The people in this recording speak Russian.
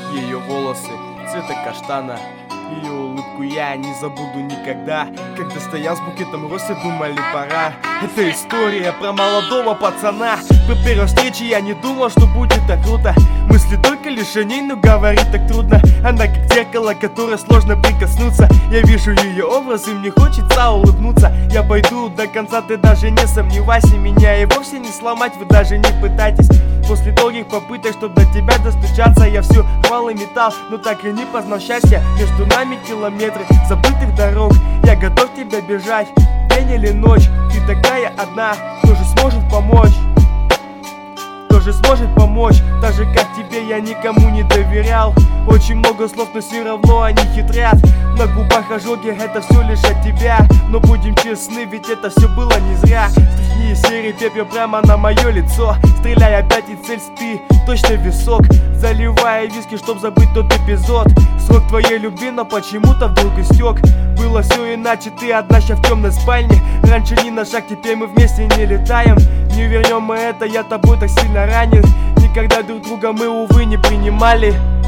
Ее волосы цвета каштана, ее улыбку я не забуду никогда. Когда стоял с букетом роз и думали пора. Это история про молодого пацана. При первой встрече я не думал, что будет так круто. Мысли только лишь о ней, но говорить так трудно. Она как зеркало, которое сложно прикоснуться. Я вижу ее образ и мне хочется улыбнуться. Я пойду до конца, ты даже не сомневайся. Меня и вовсе не сломать, вы даже не пытайтесь. После долгих попыток, чтобы до тебя достучаться, я все рвал и металл, но так и не познал счастья. Между нами километры забытых дорог. Я готов тебя бежать, день или ночь. Ты такая одна, кто же сможет помочь? Кто же сможет помочь? Так же как тебе я никому не доверял. Очень много слов, но все равно они хитрят. На губах ожоги, это все лишь от тебя. Но будем честны, ведь это все было не зря. Стряхни серый пепел прямо на мое лицо. Стреляй опять и цель спи, точно в висок. Заливая виски, чтоб забыть тот эпизод. Срок твоей любви, но почему-то вдруг истек. Было все иначе, ты одна ща в темной спальне. Раньше ни на шаг, теперь мы вместе не летаем. Не вернем мы это, я тобой так сильно ранен. Никогда друг друга мы, увы, не принимали.